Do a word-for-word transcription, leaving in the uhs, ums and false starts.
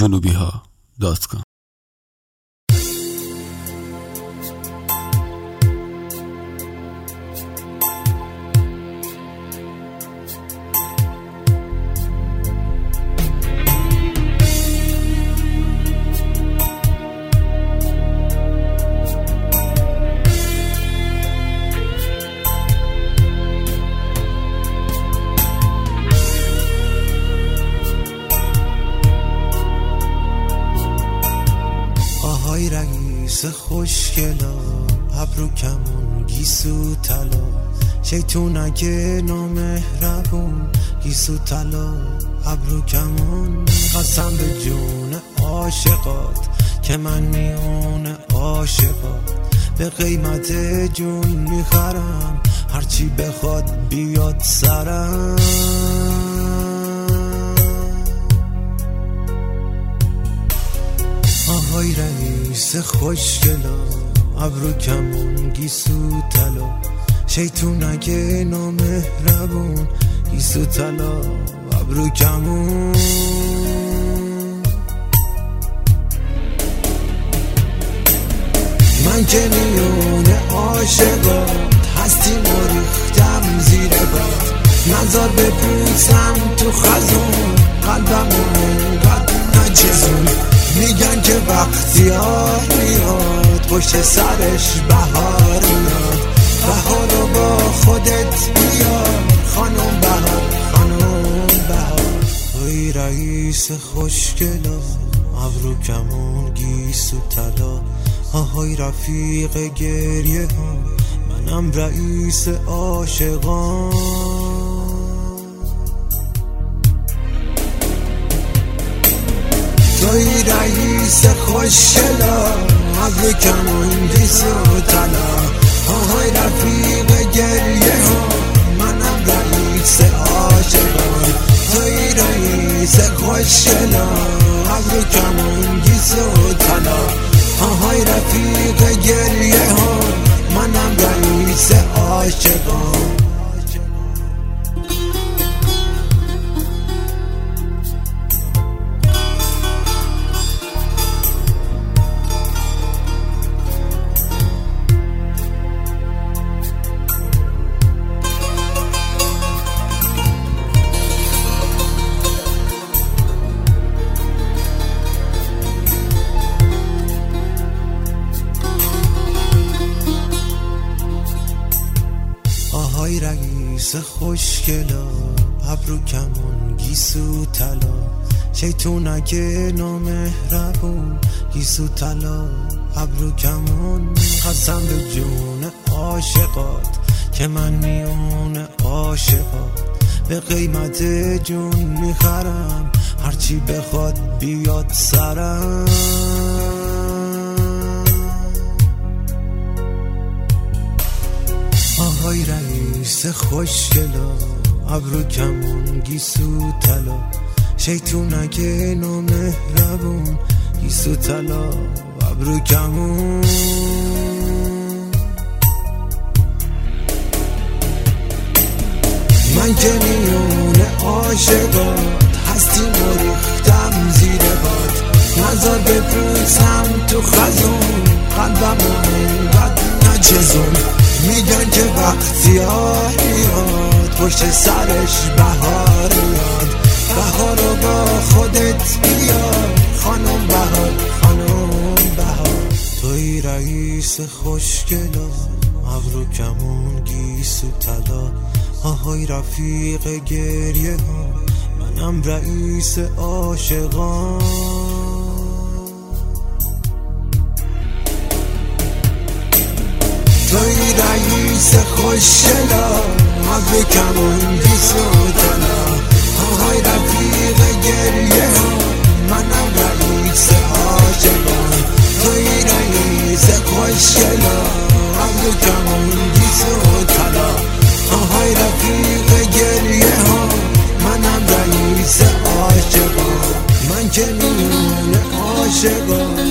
جنوبی ها دات کام. آهای رئیس خوشگلا، ابرو کمون گیسو طلا، شیطون اگه نامهربون، گیسو طلا ابرو کمون. قسم به جون عاشقات که من میون عاشقات، به قیمت جون میخرم هرچی بخواد بیاد سرم. آهای رئیس خوشگلا، ابرو کمون گیسو طلا، شیطون اگه نامهربون، گیسو طلا ابرو کمون. من که میون عاشقات هستی مریختم زیر باد، نظر بپوسم تو خزون، قلبم انقدر نچزون. میگن که وقتیار میاد پشت سرش بهار میاد، بهارو با خودت بیار خانم بهار، خانم بهار. وای رئیس خوشگلا، ابرو کمون گیسو طلا، آهای رفیق گریه ها، منم رئیس عاشقان. توی رئیس خوشگلا، ابرو کمون گیسو طلا، آهای رفیق گریه ها، منم رئیس عاشقان. توی رئیس خوشگلا، ابرو کمون گیسو طلا، آهای رفیق گریه ها، منم رئیس عاشقان. آهای رئیس خوشگلا، ابرو کمون گیسو طلا، شیطون اگه نامهربون، گیسو طلا ابرو کمون. قسم به جون عاشقات که من میون عاشقات، به قیمت جون میخرم هرچی بخواد بیاد سرم. آهای رئیس خوشگلا، ابرو کمون گیسو طلا، شیطون اگه نامهربون، گیسو طلا ابرو کمون. من که میون عاشقات هستی مریختم زیر باد، نظر بپوسم تو خزون، قلبم انقدر نچزون. میگن که وقتیار میاد پشت سرش بهار میاد، بهارو با خودت بیار خانم بهار، خانم بهار. توی رئیس خوشگلا، ابرو کمون گیسو طلا، آهای رفیق گریه ها، منم رئیس عاشقان. توی رئیس خوشگلا، ابرو کمون گیسو طلا، آهای رفیق گریه ها، منم رئیس عاشقان. توی رئیس خوشگلا، ابرو کمون گیسو طلا، آهای رفیق گریه ها، منم رئیس عاشقان. من که میون عاشقان